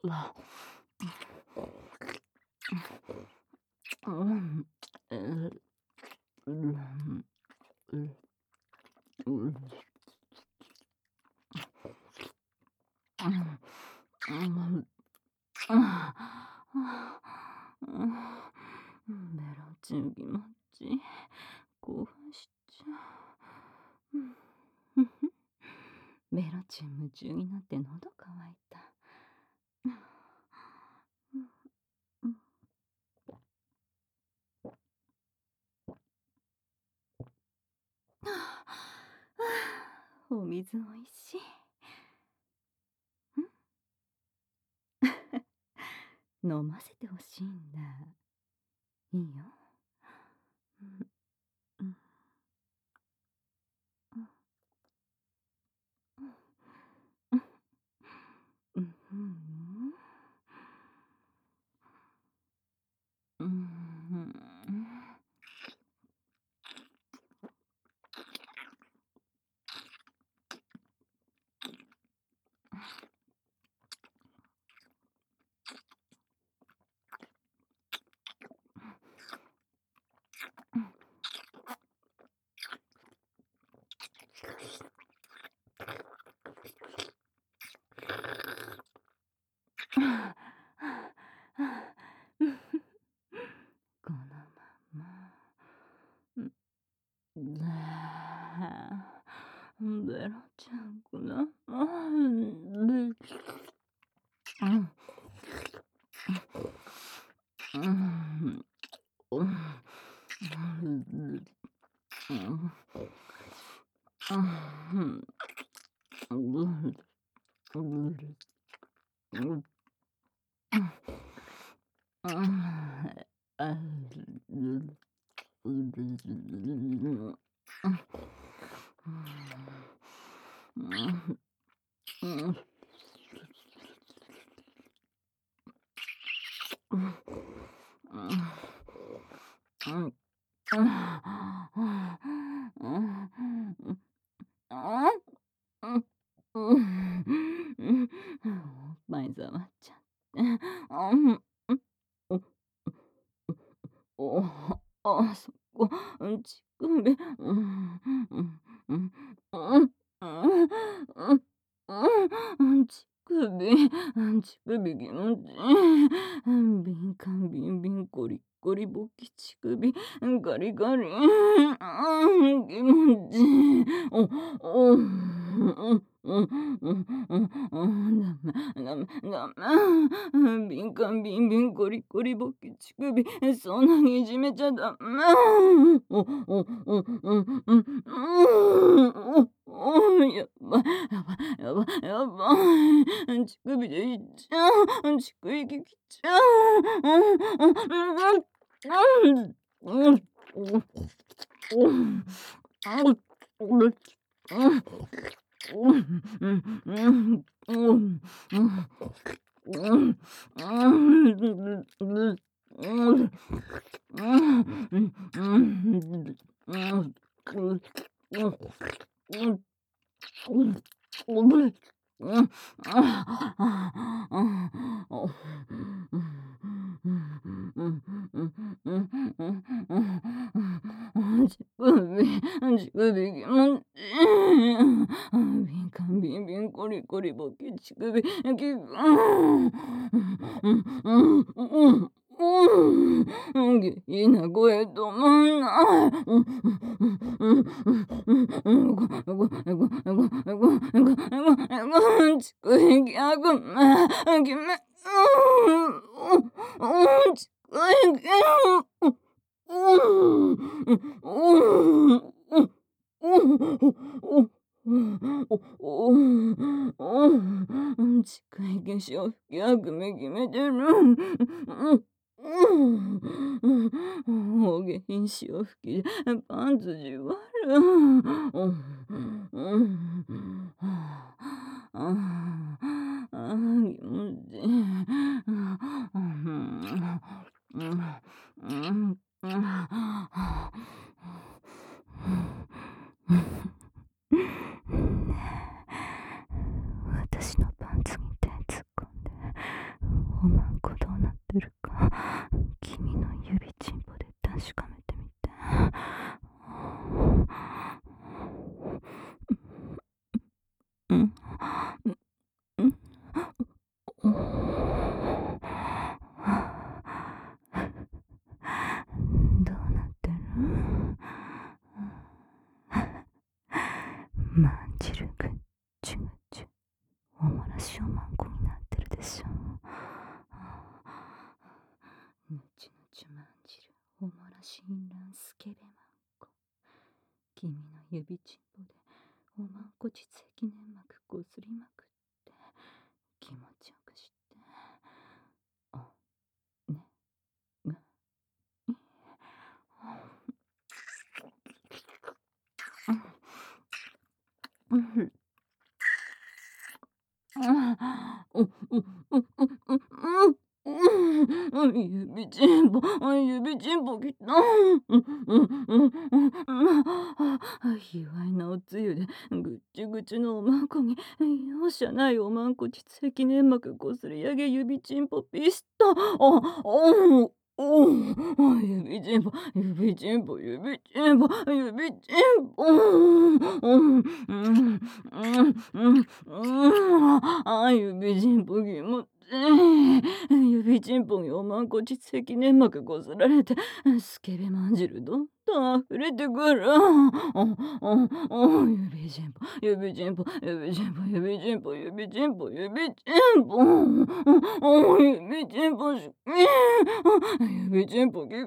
あ、うん、えーうん、うん、うん、うん、ベロチン気持ちいい。興奮しちゃう。ベロチン夢中になって喉乾いた。お水おいしい。飲ませてほしいんだ。いいよ。うんうんうんうんうんうんうんこのまま。ねえ、ベロちゃんこな。前触っちゃって。おあ、そこ、乳首、乳首気持ちいい。敏感ビンビンコリコリボキ乳首、ガリガリ、気持ちいい。ダメ、ダメ。敏感ビンビンコリコリボキ乳首、そんなにいじめちゃダメ。やばい、やばい、やばい。乳首でいっちゃう。乳首きちゃ乳首気持ちいい。敏感ビンビンコリコリボキ乳首、下品な声止まんない。乳首ギャグめ、決め、乳首ギャグ。ちくい化粧拭き悪夢決めてる。お下品潮吹きでパンツじわる。気持ちいい。私のパンツに手突っ込んでうん、うん、うん。どうなってる？まんじるぐっちゅぐちゅ、おもらしおまんこになってるでしょ。ぬちぬちまんじる、おもらしんらんスケベまんこ。君の指ちんぽでおまんこ膣壁粘膜こすりまくって気持ちよくして、おねがうん、指ちんぽ、指ちんぽきた。卑猥なおつゆでぐっちゅぐちゅのおまんこに容赦ないおまんこ膣壁粘膜こすり上げ指ちんぽピスト。指ちんぽ、指ちんぽ、指ちんぽ、指ちんぽ。指ちんぽ気持ちいい。指ちんぽにおまんこ膣壁粘膜こすられて、スケベまんじるどんどん溢れてくる。指ちんぽ、指ちんぽ、指ちんぽ、指ちんぽ、指ちんぽ、指ちんぽ。指ちんぽし、指ちんぽき、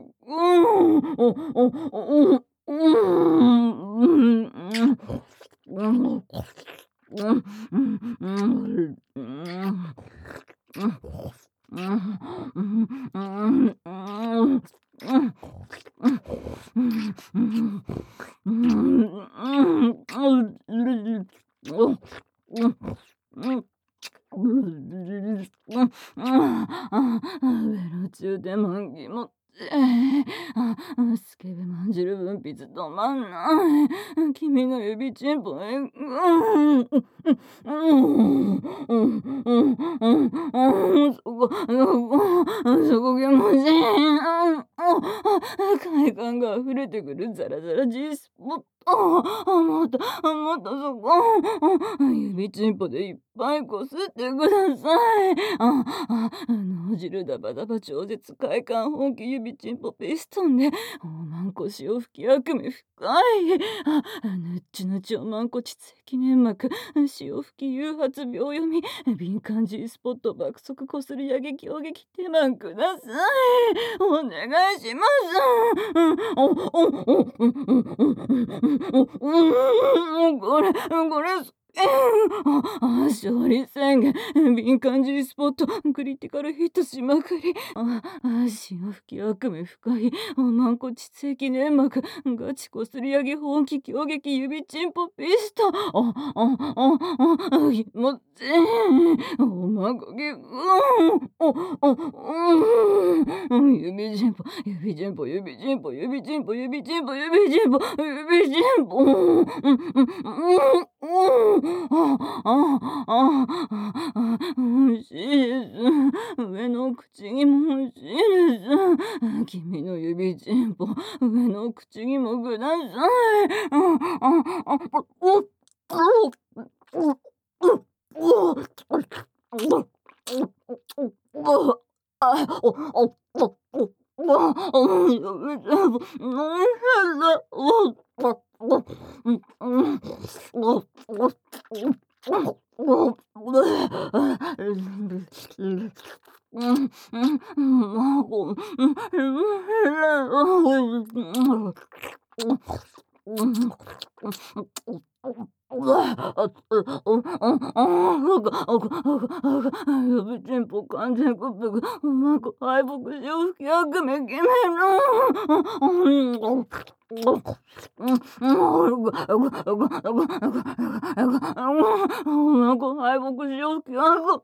ベロ中でも気持ちいい。スケベまんじる分泌止まんない。君の指ちんぽへ、そこ気持ちいい。快感が溢れてくるザラザラ G スポット。もっとそこ、指ちんぽでいっぱいこすってください。脳汁ダバダバ超絶快感本気指ちんぽピストンでおまんこ潮吹き悪夢深い。ぬっちぬちおまんこ膣壁粘膜潮吹き誘発秒読み敏感 G スポット爆速こすり上げ強撃手間ください。お願いします。これ勝利宣言、敏感 G スポット、クリティカルヒットしまくり。潮吹き悪夢深い、おまんこ膣壁粘膜、ガチこすり上げ本気強撃指チンポピスト。気持ちいい。おまんこぎ、指チンポ、指チンポ、指チンポ、指チンポ、指チンポ、指チンポ、指チンポ。欲しいです。上の口にも欲しいです。君の指ちんぽ、上の口にもください。指チンポ完全屈服、うまく敗北しを吹き悪夢決めろ。うまく敗北しよう吹き悪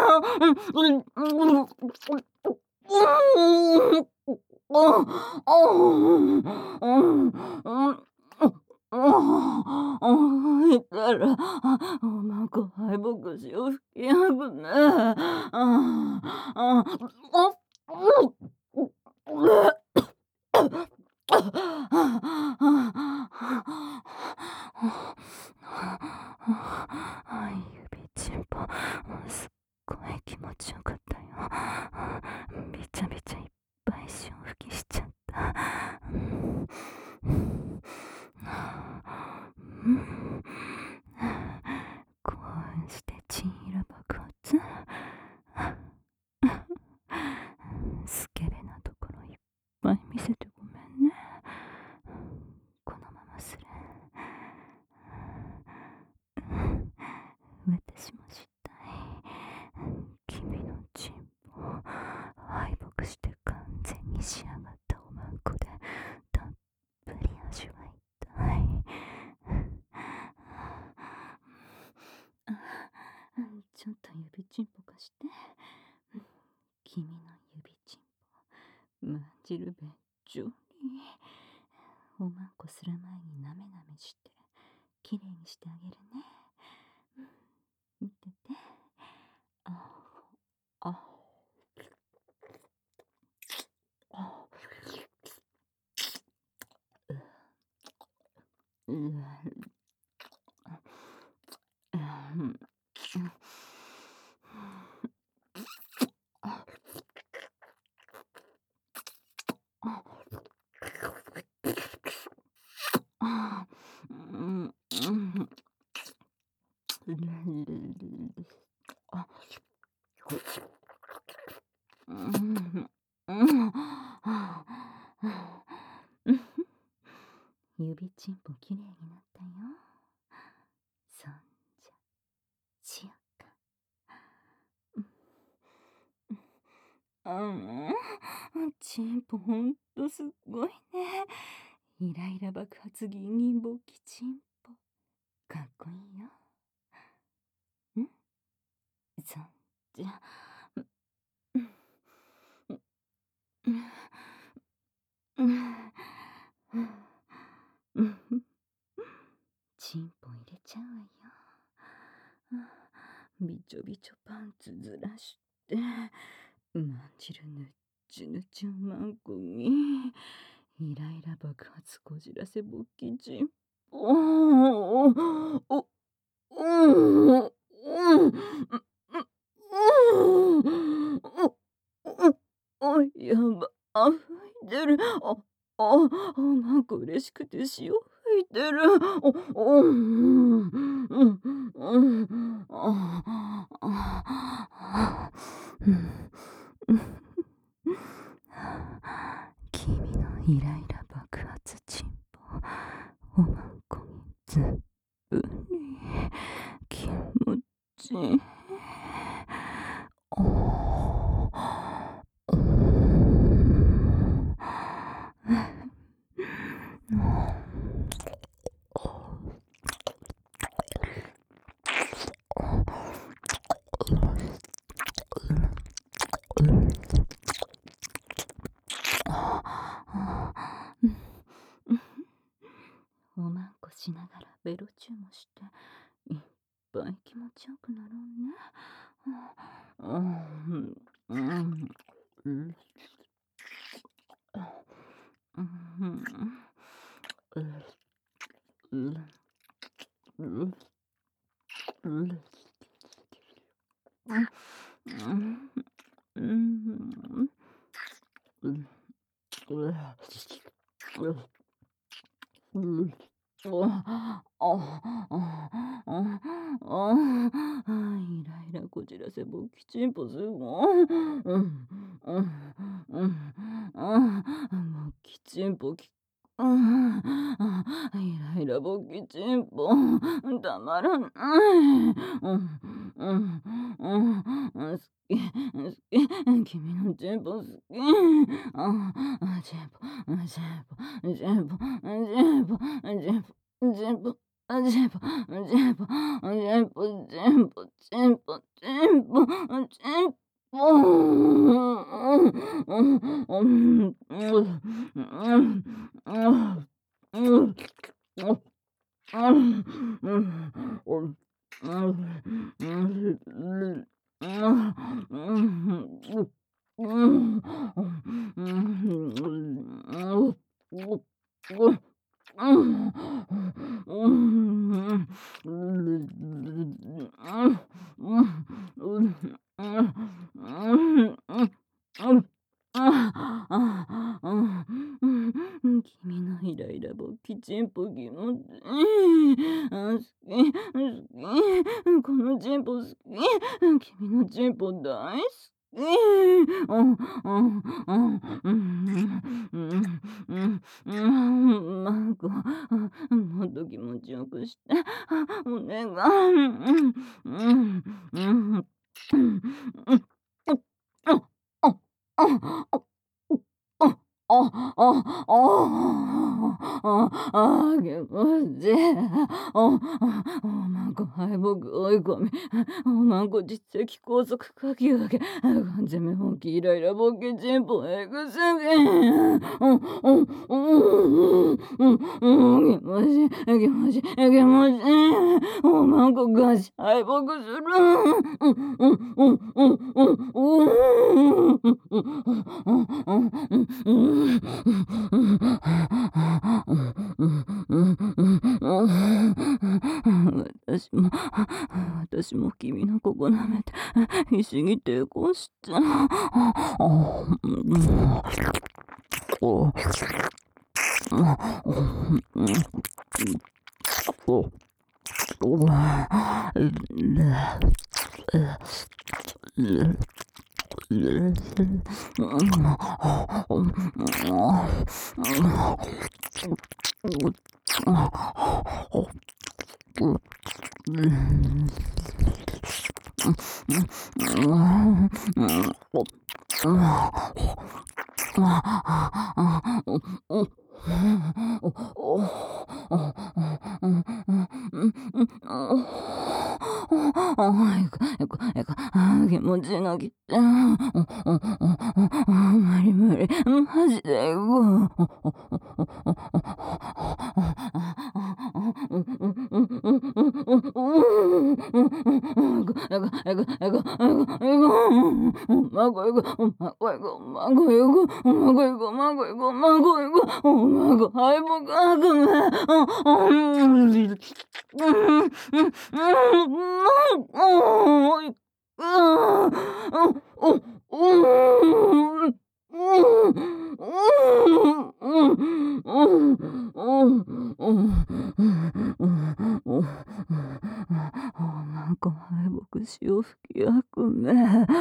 いたら、うまく敗北しよう吹き悪ね。 ちょっと指チンポ貸して。君の指チンポ、まんじるべっちょり。おまんこする前になめなめして、きれいにしてあげるね。見てて。あ、あ、あ、う、う、うん、あ、あ、あ、うん、うん、あ、うん、うん、指チンポきれいになったよ。そんじゃ、しよっか。チンポほんとすっごいね。イライラ爆発ギンギン勃起チンポ。かっこいいよ。そんじゃ、チンポ入れちゃうわよ。びちょびちょパンツずらして、まんじるぬっちゅぬちゅんまんこに、イライラ爆発こじらせ勃起チンポ。おおおやば、あ、吹いてる。なんか嬉しくて潮吹いてる。君のイライラ爆発チンポ、おまんこにずっぷり気持ちいい。おまんこしながらベロチューもして、いっぱい気持ちよくなろうね。イライラこじらせ勃起チンポすごい。勃起チンポイライラ勃起チンポたまらない。好き好き、君のチンポ好き。チンポチンポチンポチンポチンポチンポチンポチンポチンポチンポチンポチンポチン君のイライラ勃起チンポ気持ちいい。好き、好き。このチンポ好き。君のチンポ大好き。マンコ、もっと気持ちよくして。お願い。 気持ちいい。なんか敗北追い込み、なんか実績拘束かき分け、完全め本気イライラボケチンポエグすぎ。気持ちいい、気持ちいい、気持ちいい。なんかガチ敗北する。私も君のここ舐めて必死に抵抗して。気持ちいいなきって。無理無理。マジで行こなんか敗北潮吹き悪夢。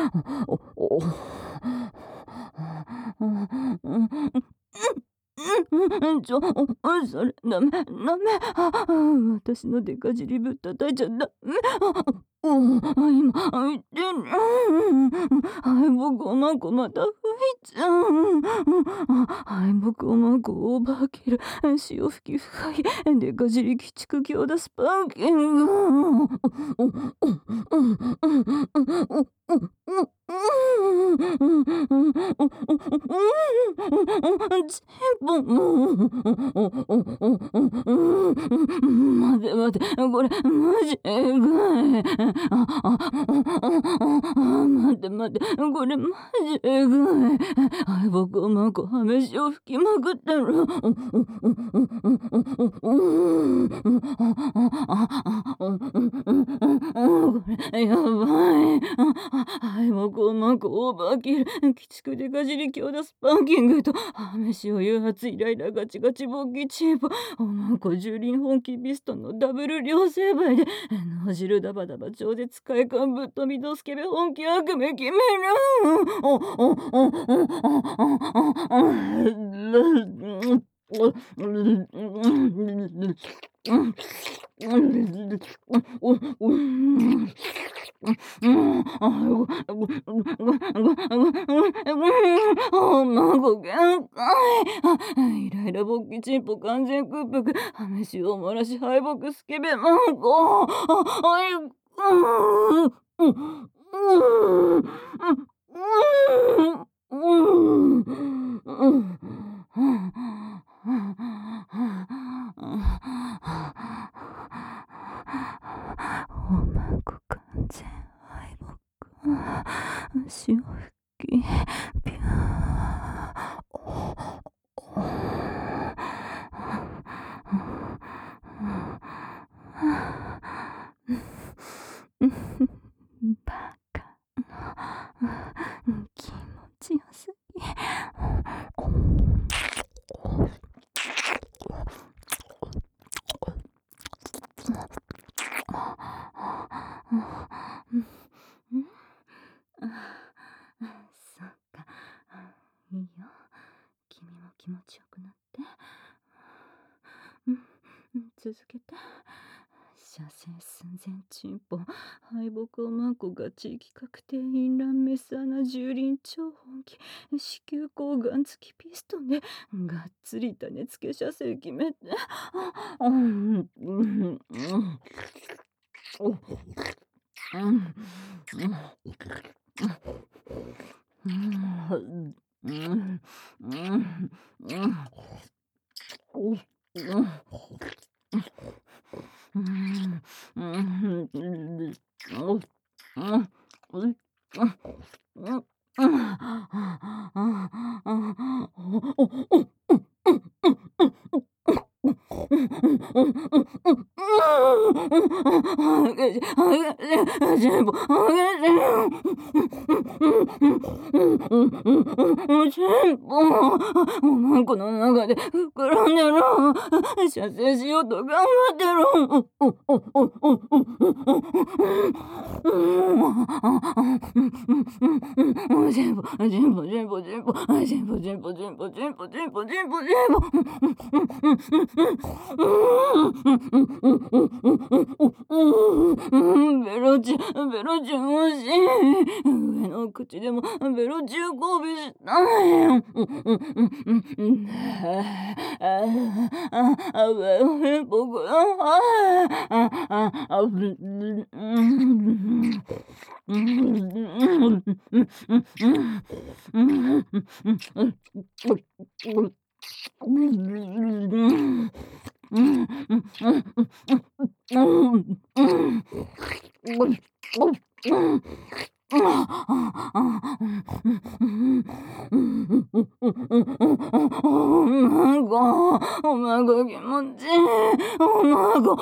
それ、ダメ、ダメ。私のデカ尻ぶったたいちゃダメ。今、言ってる。敗北をまこまた吹いちゃう。敗北をまこオーバーキル。潮吹き深い。デカ尻鬼畜強打スパーキング。チンポ。待て待て、これマジえぐい。待って待って、これマジえぐい。敗北をまこはめしを吹きまくってる。これやばい。敗北をまこオーバーキル。鬼畜でかじり強打スパーキングと飯を誘発イライラガチガチボッキチーポ。おまんこ重輪本気ピストンのダブル両成敗で脳汁ダバダバ超絶快感ぶっ飛びドスケベ本気悪夢決める。孫限界。イライラ勃起チンポ完全屈服。飯を漏らし敗北スケベ孫。おまんこ完全敗北。潮吹きピュー。バカ。気持ちよすぎ。そっか。いいよ。君も気持ちよくなって。続けて。し射精寸前チンポ敗北をマンコが地域確定陰卵メス穴蹂躙超本気子宮口がん付きピストンでがっつり種付け射精決めてうんうんうんうんうんうんうんおまんこの中で膨らんでる。射精しようと頑張ってる。ジンポ、ジンポ、ジンポ、ジンポ、ジンポ、ジンポ、ジンポ、ジンポ、ジンポ、ジンポ、ジンポ。ベロチ欲しい。上の口でもベロチュ交尾したい。僕おまご気持ちいい。おまご。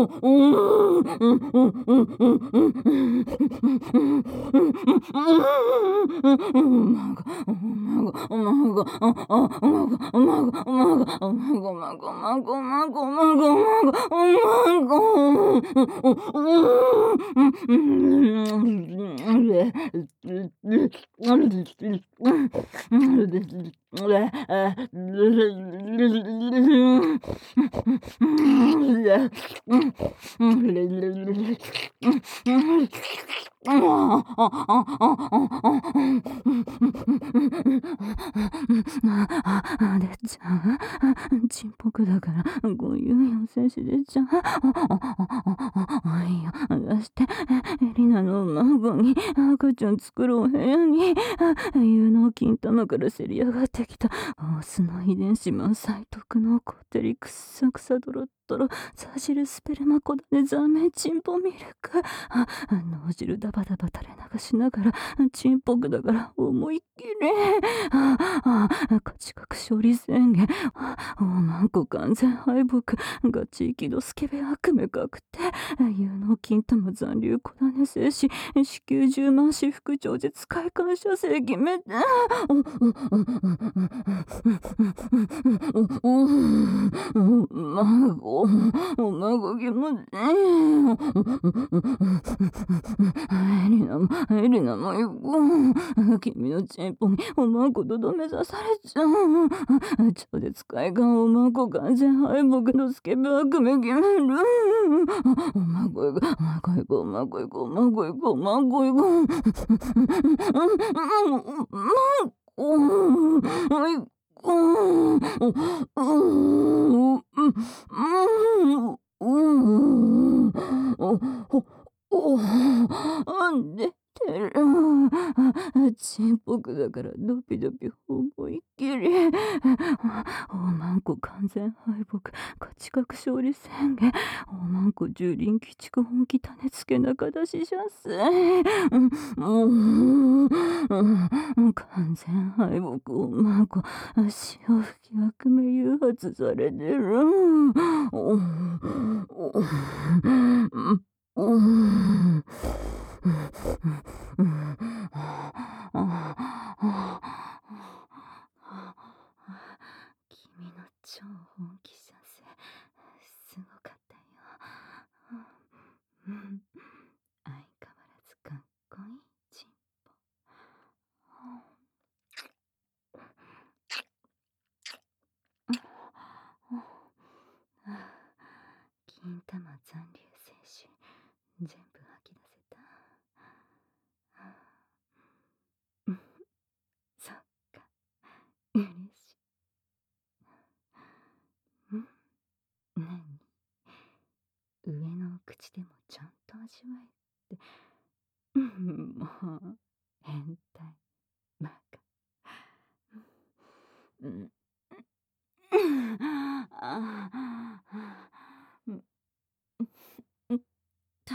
でっちゃん、ちんぽくだからごゆうよ、せしでっちゃん。いいよ、出して。エリナの孫に赤ちゃん作ろう部屋に。有能金玉からせり上がってきたオスの遺伝子満載特濃コテリクスサクサドロットロザジルスペルマコダネザーメンチンポミルク。脳汁ダバダバ垂れ流しながらチンポクだから思いっきり勝ち確勝利宣言。おまんこ完全敗北。ガチ息のスケベ悪夢確定。有能金玉残留小種精子子宮10万私腹超絶快感射精決めて。おまご気持ちいい。エリナも行こう。君のチンポにおまんことどめ刺されちゃう。超絶快感おまんこ完全敗北のスケベ悪夢決める。おまんこ行こう、おまんこ行こう、おまんこ行こう、おまんこ行こう、おまんこ行こう。てる。ちんぽくだからドピドピ思いっきり。おまんこ完全敗北。勝ち確勝利宣言。おまんこ蹂躙鬼畜本気種付け中出し射精。完全敗北おまんこ。潮吹き悪夢誘発されてる。君の超本気射精すごかったよ。相変わらずかっこいいチンポ。金玉残留精子上の口でもちゃんと味わえって。もう変態バカ。うん。ああ、うん、うんと。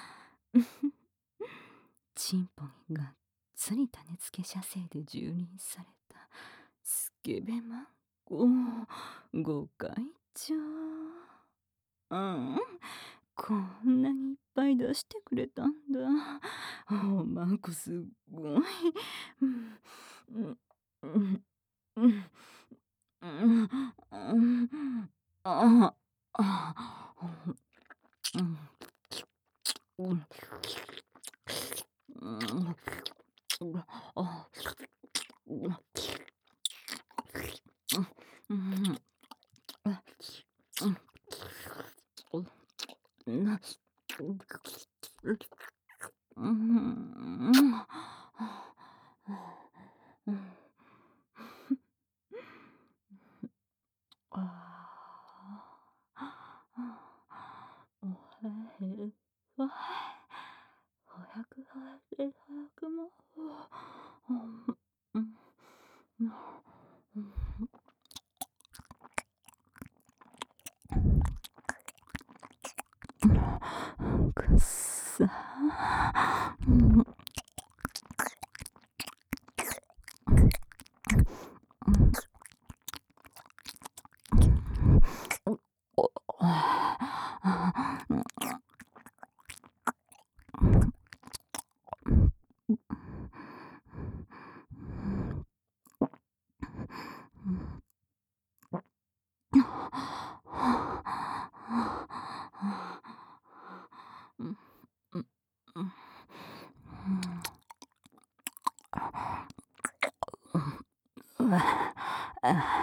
チンポにがっつり種付け射精で蹂躙されたスケベマンコご会長。うん、こんなにいっぱい出してくれたんだ。おまんこすっごい。うん、うん、うん、うん、うん、うん、ああ、うん、うん、うん、あ、うん、うん、うん、な、うん、うん、ああ、おへわ、500も、うん、うん、くっさ、うん、お、うん、うん、うん、うわ、あ